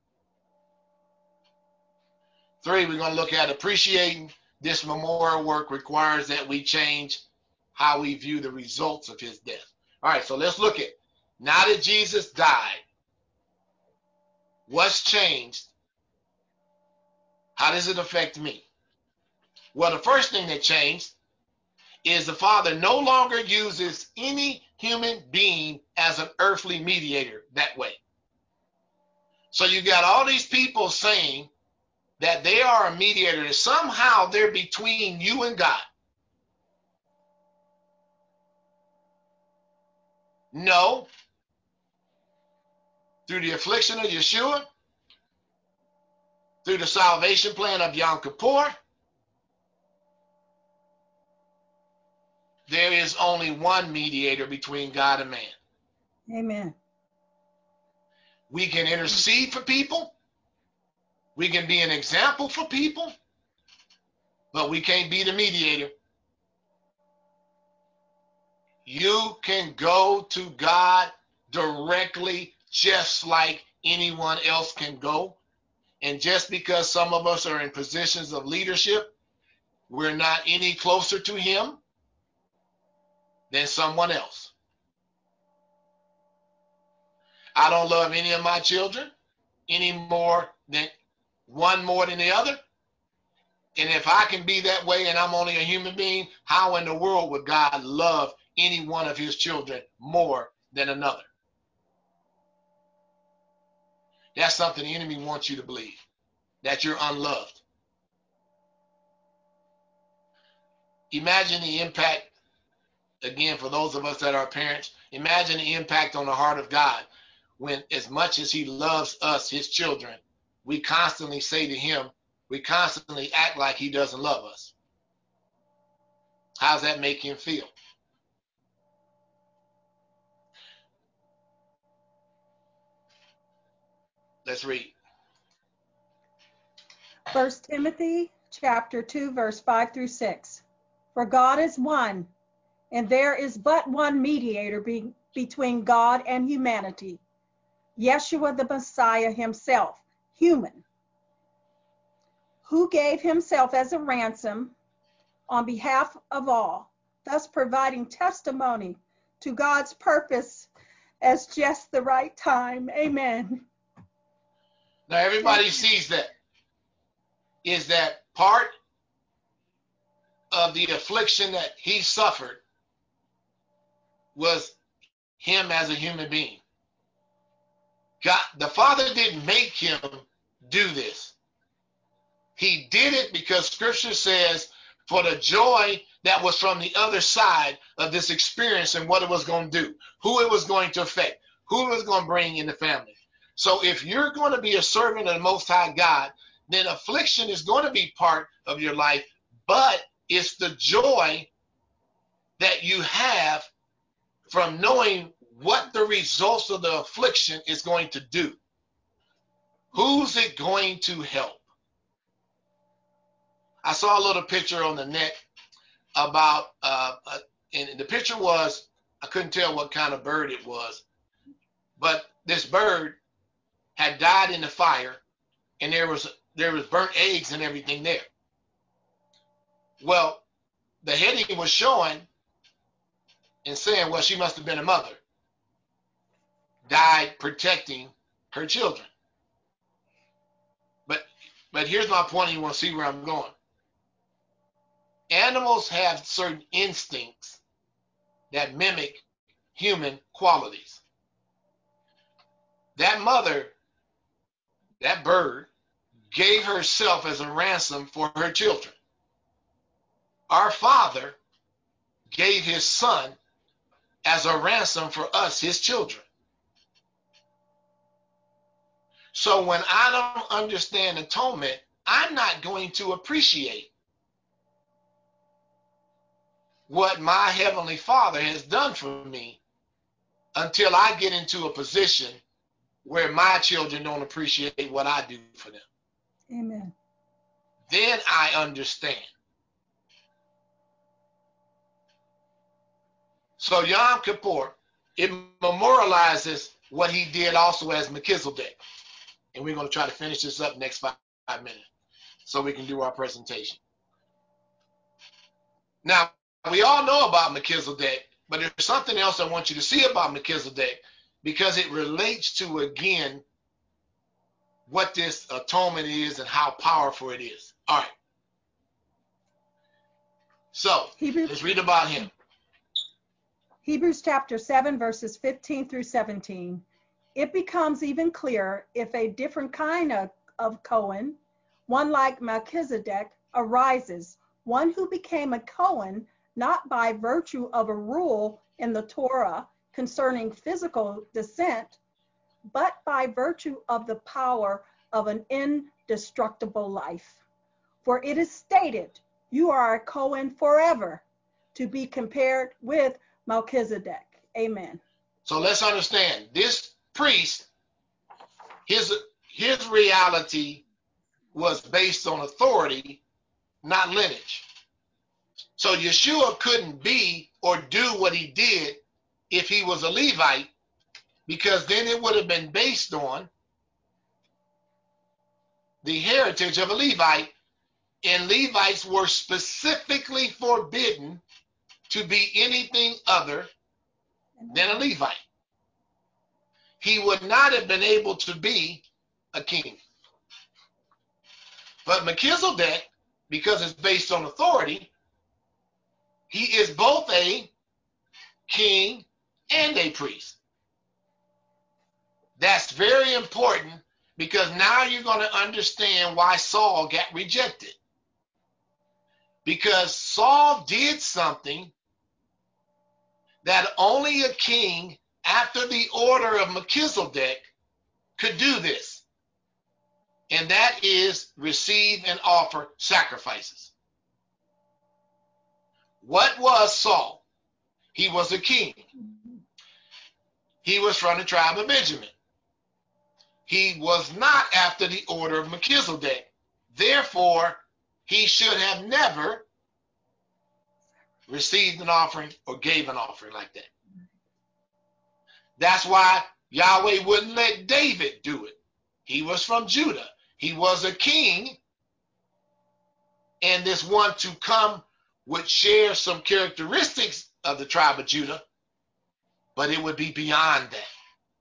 3, we're going to look at appreciating this memorial work requires that we change how we view the results of his death. All right, so let's look at, now that Jesus died, what's changed? How does it affect me? Well, the first thing that changed is the Father no longer uses any human being as an earthly mediator that way. So you got all these people saying that they are a mediator, that somehow they're between you and God. No. Through the affliction of Yeshua, through the salvation plan of Yom Kippur, there is only one mediator between God and man. Amen. We can intercede for people. We can be an example for people, but we can't be the mediator. You can go to God directly just like anyone else can go. And just because some of us are in positions of leadership, we're not any closer to him than someone else. I don't love any of my children any more than one more than the other. And if I can be that way and I'm only a human being, how in the world would God love any one of his children more than another? That's something the enemy wants you to believe, that you're unloved. Imagine the impact Again, for those of us that are parents, imagine the impact on the heart of God when, as much as he loves us, his children, we constantly say to him, we constantly act like he doesn't love us. How's that make him feel? Let's read. 1 Timothy chapter 2, verse 5 through 6. For God is one, and there is but one mediator between God and humanity, Yeshua the Messiah himself, human, who gave himself as a ransom on behalf of all, thus providing testimony to God's purpose as just the right time. Amen. Now everybody sees that. Is that part of the affliction that he suffered was him as a human being. God, the Father didn't make him do this. He did it because Scripture says for the joy that was from the other side of this experience and what it was going to do, who it was going to affect, who it was going to bring in the family. So if you're going to be a servant of the Most High God, then affliction is going to be part of your life, but it's the joy that you have from knowing what the results of the affliction is going to do. Who's it going to help? I saw a little picture on the net about, and the picture was, I couldn't tell what kind of bird it was, but this bird had died in the fire, and there was burnt eggs and everything there. Well, the heading was showing and saying, well, she must have been a mother, died protecting her children. But here's my point, and you want to see where I'm going. Animals have certain instincts that mimic human qualities. That mother, that bird, gave herself as a ransom for her children. Our Father gave his Son as a ransom for us, his children. So when I don't understand atonement, I'm not going to appreciate what my Heavenly Father has done for me until I get into a position where my children don't appreciate what I do for them. Amen. Then I understand. So Yom Kippur, it memorializes what he did also as Melchizedek. And we're going to try to finish this up next 5 minutes so we can do our presentation. Now, we all know about Melchizedek, but there's something else I want you to see about Melchizedek because it relates to, again, what this atonement is and how powerful it is. All right. So, let's read about him. Hebrews chapter 7, verses 15 through 17. It becomes even clearer if a different kind of Cohen, one like Melchizedek, arises, one who became a Cohen not by virtue of a rule in the Torah concerning physical descent, but by virtue of the power of an indestructible life. For it is stated, you are a Cohen forever, to be compared with Melchizedek. Amen. So let's understand, this priest, his reality was based on authority, not lineage. So Yeshua couldn't be or do what he did if he was a Levite, because then it would have been based on the heritage of a Levite, and Levites were specifically forbidden to be anything other than a Levite. He would not have been able to be a king. But Melchizedek, because it's based on authority, he is both a king and a priest. That's very important because now you're going to understand why Saul got rejected. Because Saul did something that only a king after the order of Melchizedek could do this, and that is receive and offer sacrifices. What was Saul? He was a king. He was from the tribe of Benjamin. He was not after the order of Melchizedek. Therefore, he should have never received an offering or gave an offering like that. That's why Yahweh wouldn't let David do it. He was from Judah. He was a king, and this one to come would share some characteristics of the tribe of Judah, but it would be beyond that.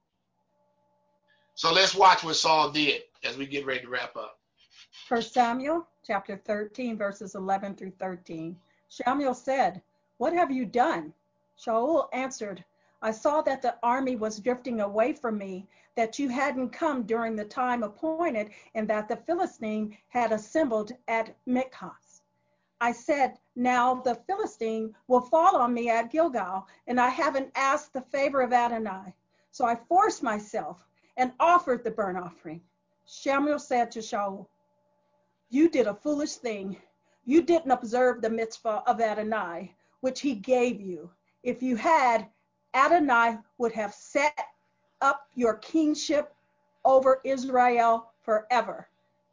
So let's watch what Saul did as we get ready to wrap up. 1 Samuel chapter 13, verses 11 through 13. Samuel said, "What have you done?" Shaul answered, "I saw that the army was drifting away from me, that you hadn't come during the time appointed, and that the Philistine had assembled at Michmas. I said, now the Philistine will fall on me at Gilgal, and I haven't asked the favor of Adonai. So I forced myself and offered the burnt offering." Samuel said to Shaul, "You did a foolish thing. You didn't observe the mitzvah of Adonai, which he gave you. If you had, Adonai would have set up your kingship over Israel forever."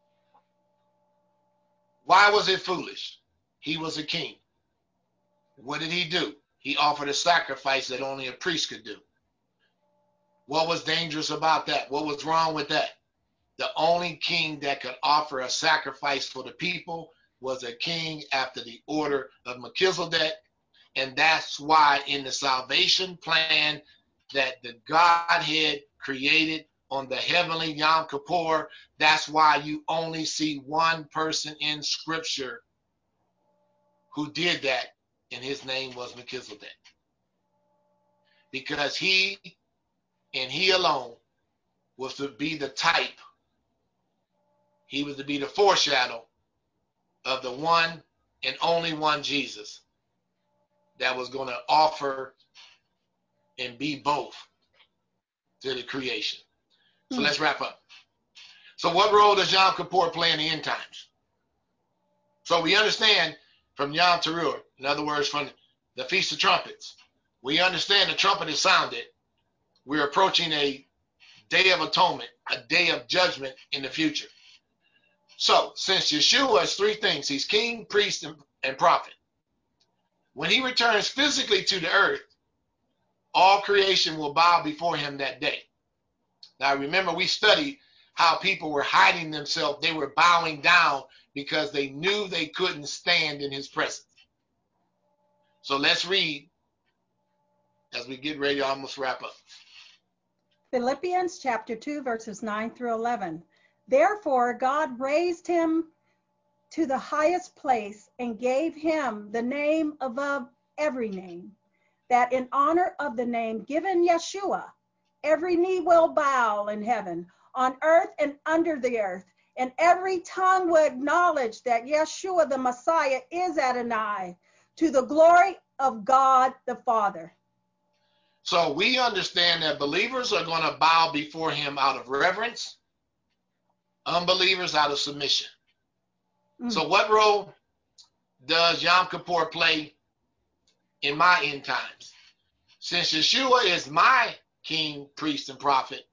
Why was it foolish? He was a king. What did he do? He offered a sacrifice that only a priest could do. What was dangerous about that? What was wrong with that? The only king that could offer a sacrifice for the people was a king after the order of Melchizedek. And that's why in the salvation plan that the Godhead created on the heavenly Yom Kippur, that's why you only see one person in Scripture who did that, and his name was Melchizedek. Because he and he alone was to be the type, he was to be the foreshadow of the one and only one Jesus that was going to offer and be both to the creation. So let's wrap up. So what role does Yom Kippur play in the end times? So we understand from Yom Teruah, in other words, from the Feast of Trumpets, we understand the trumpet is sounded. We're approaching a day of atonement, a day of judgment in the future. So since Yeshua has three things, he's king, priest, and prophet. When he returns physically to the earth, all creation will bow before him that day. Now remember, we studied how people were hiding themselves. They were bowing down because they knew they couldn't stand in his presence. So let's read as we get ready to almost wrap up. Philippians chapter 2, verses 9 through 11. Therefore, God raised him to the highest place and gave him the name above every name, that in honor of the name given Yeshua, every knee will bow in heaven, on earth and under the earth, and every tongue will acknowledge that Yeshua the Messiah is Adonai, to the glory of God the Father. So we understand that believers are going to bow before him out of reverence, unbelievers out of submission. So what role does Yom Kippur play in my end times? Since Yeshua is my king, priest, and prophet,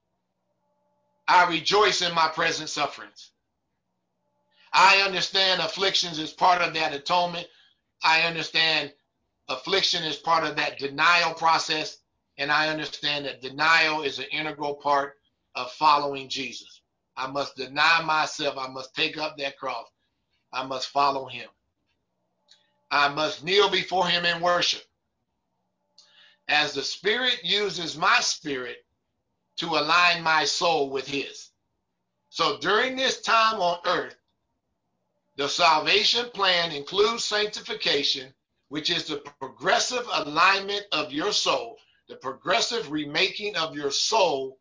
I rejoice in my present sufferings. I understand afflictions is part of that atonement. I understand affliction is part of that denial process, and I understand that denial is an integral part of following Jesus. I must deny myself. I must take up that cross. I must follow him. I must kneel before him in worship. As the Spirit uses my spirit to align my soul with his. So during this time on earth, the salvation plan includes sanctification, which is the progressive alignment of your soul, the progressive remaking of your soul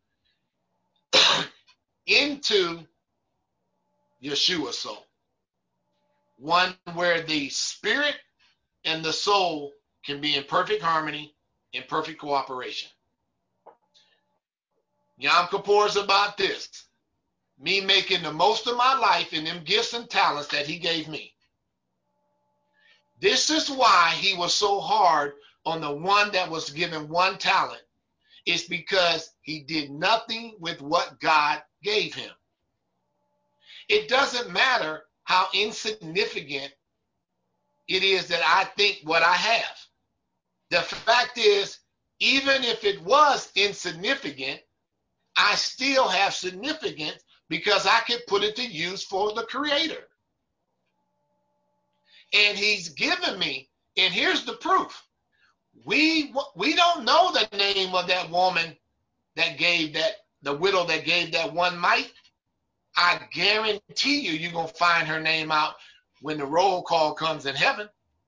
into Yeshua's soul. One where the spirit and the soul can be in perfect harmony in perfect cooperation. Yom Kippur is about this. Me making the most of my life in them gifts and talents that he gave me. This is why he was so hard on the one that was given one talent. It's because he did nothing with what God gave him. It doesn't matter how insignificant it is that I think what I have. The fact is, even if it was insignificant, I still have significance because I can put it to use for the Creator. And he's given me, and here's the proof. We don't know the name of that woman that gave that, the widow that gave that one mite. I guarantee you, you're going to find her name out when the roll call comes in heaven.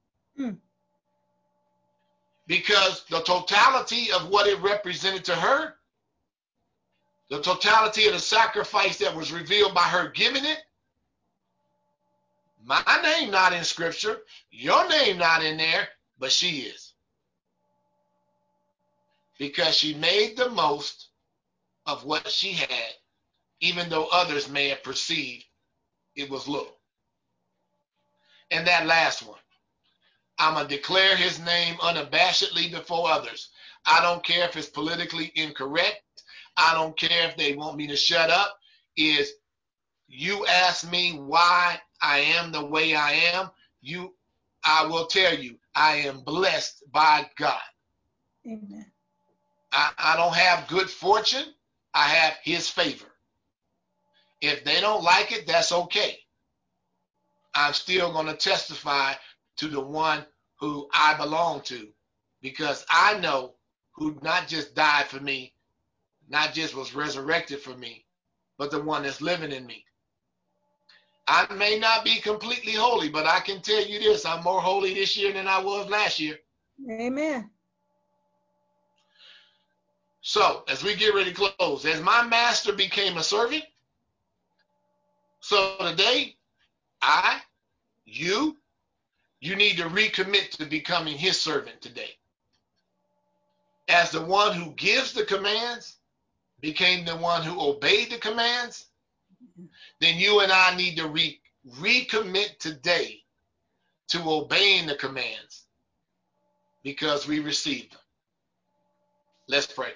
Because the totality of what it represented to her, the totality of the sacrifice that was revealed by her giving it, my name not in scripture, your name not in there, but she is. Because she made the most of what she had, even though others may have perceived it was little. And that last one, I'm going to declare his name unabashedly before others. I don't care if it's politically incorrect. I don't care if they want me to shut up. Is you ask me why I am the way I am, I will tell you, I am blessed by God. Amen. I don't have good fortune. I have his favor. If they don't like it, that's okay. I'm still going to testify to the one who I belong to, because I know who not just died for me, not just was resurrected for me, but the one that's living in me. I may not be completely holy, but I can tell you this, I'm more holy this year than I was last year. Amen. So, as we get ready to close, as my master became a servant, so today, you need to recommit to becoming his servant today. As the one who gives the commands became the one who obeyed the commands, then you and I need to recommit today to obeying the commands because we received them. Let's pray.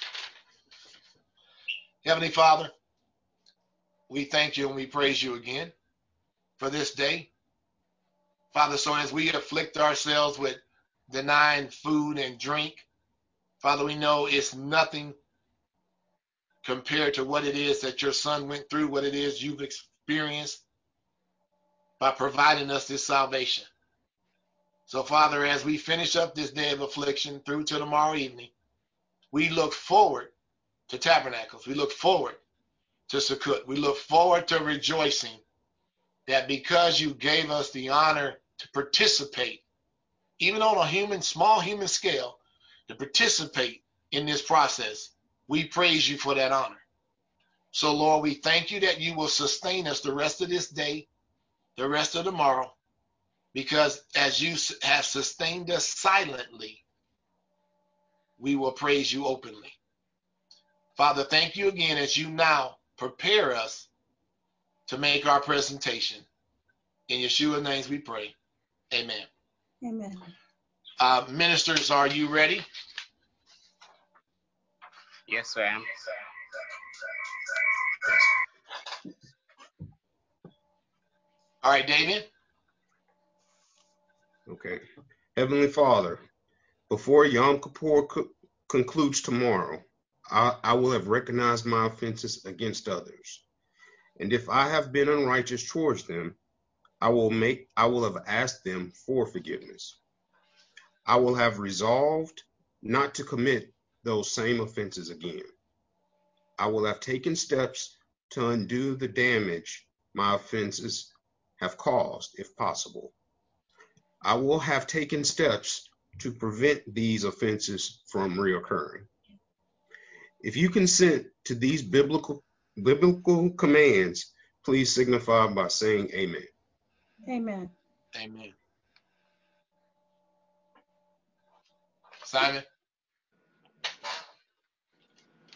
Heavenly Father, we thank you and we praise you again for this day. Father, so as we afflict ourselves with denying food and drink, Father, we know it's nothing compared to what it is that your son went through, what it is you've experienced by providing us this salvation. So, Father, as we finish up this day of affliction through to tomorrow evening, we look forward to Tabernacles. We look forward to Sukkot. We look forward to rejoicing that because you gave us the honor to participate, even on a small human scale, to participate in this process, we praise you for that honor. So, Lord, we thank you that you will sustain us the rest of this day, the rest of tomorrow, because as you have sustained us silently, we will praise you openly. Father, thank you again as you now prepare us to make our presentation. In Yeshua's names we pray. Amen. Amen. Ministers, are you ready? Yes, I am. All right, Damien. Okay. Heavenly Father, before Yom Kippur concludes tomorrow, I will have recognized my offenses against others. And if I have been unrighteous towards them, I will have asked them for forgiveness. I will have resolved not to commit those same offenses again. I will have taken steps to undo the damage my offenses have caused, if possible. I will have taken steps to prevent these offenses from reoccurring. If you consent to these biblical commands, please signify by saying amen. Amen. Amen. Simon?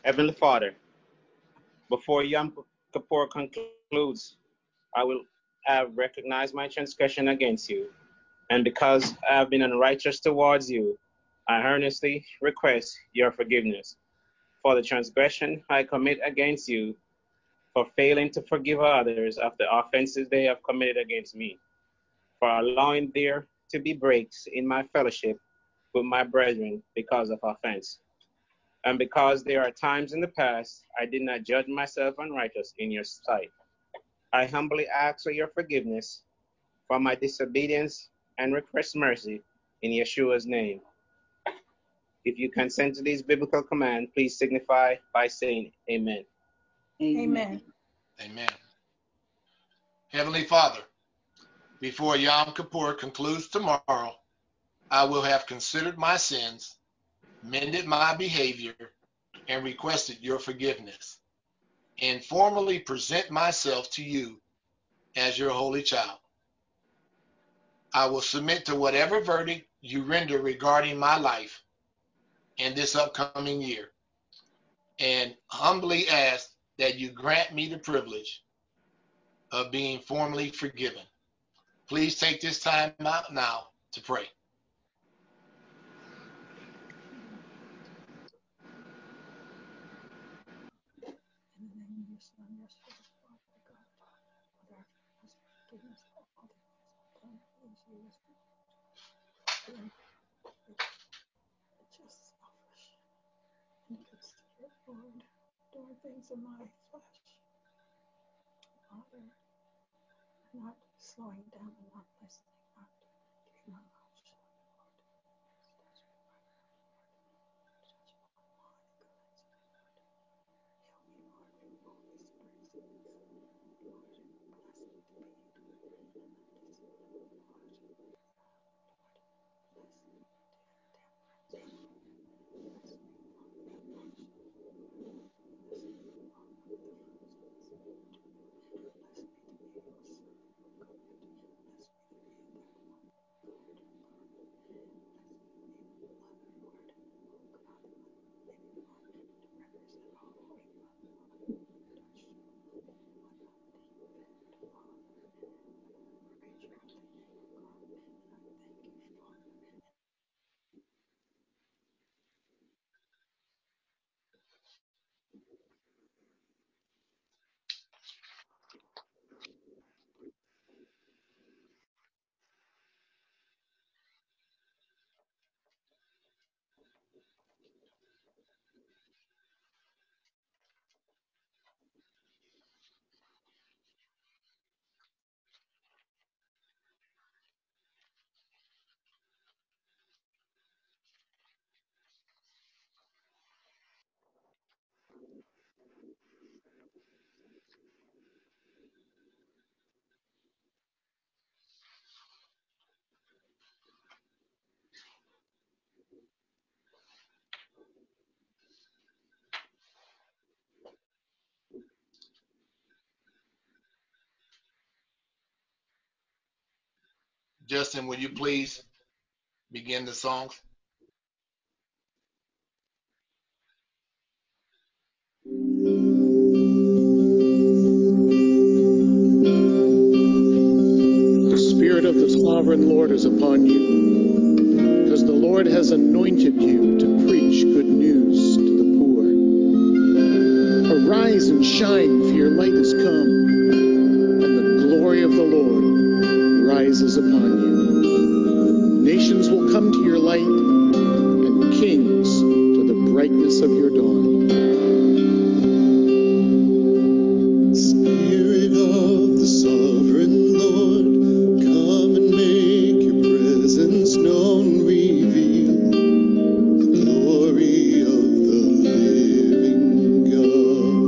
Heavenly Father, before Yom Kippur concludes, I will have recognized my transgression against you, and because I have been unrighteous towards you, I earnestly request your forgiveness for the transgression I commit against you, for failing to forgive others of the offenses they have committed against me, for allowing there to be breaks in my fellowship with my brethren because of offense. And because there are times in the past I did not judge myself unrighteous in your sight. I humbly ask for your forgiveness for my disobedience and request mercy in Yeshua's name. If you consent to these biblical commands, please signify by saying amen. Amen. Amen. Heavenly Father, before Yom Kippur concludes tomorrow, I will have considered my sins, mended my behavior, and requested your forgiveness, and formally present myself to you as your holy child. I will submit to whatever verdict you render regarding my life in this upcoming year, and humbly ask that you grant me the privilege of being formally forgiven. Please take this time out now to pray. Lord, doing things in my flesh. Father, not slowing down and not listening, not keeping my mouth shut, Lord. Touch my mind, Heal me, Lord, from all these bruises. Lord, bless me to be Justin, will you please begin the songs? The Spirit of the Sovereign Lord is upon you, because the Lord has anointed you to preach good news to the poor. Arise and shine, for your light has come, and the glory of the Lord rises upon you. Nations will come to your light, and kings to the brightness of your dawn. Spirit of the sovereign Lord, come and make your presence known, reveal the glory of the living God.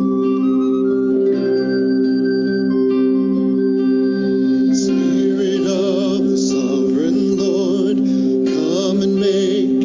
Spirit of the sovereign Lord, come and make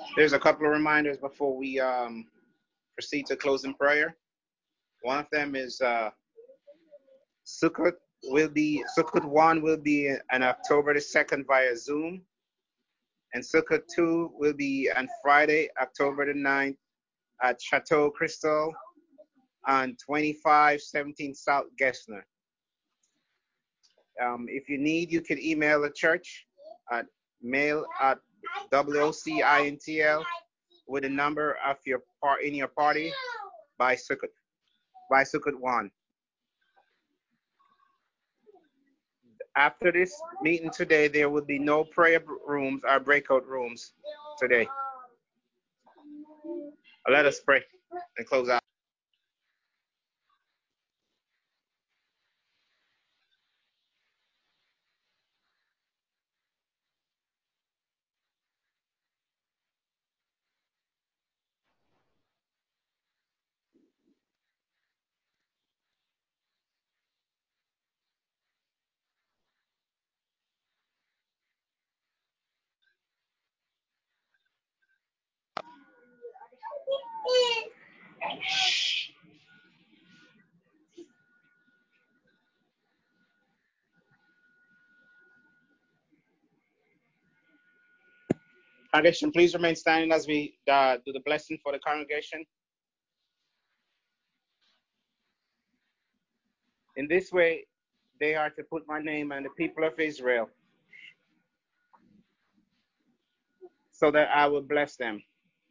There's a couple of reminders before we proceed to closing prayer. One of them is Sukkot 1 will be on October the 2nd via Zoom, and Sukkot 2 will be on Friday, October the 9th at Chateau Crystal on 2517 South Gessner. If you need, you can email the church at mail@WOCINTL with a number of your party by Sukkot 1. After this meeting today, there will be no prayer rooms or breakout rooms today. Let us pray and close out. Congregation, please remain standing as we do the blessing for the congregation. In this way, they are to put my name on the people of Israel, so that I will bless them.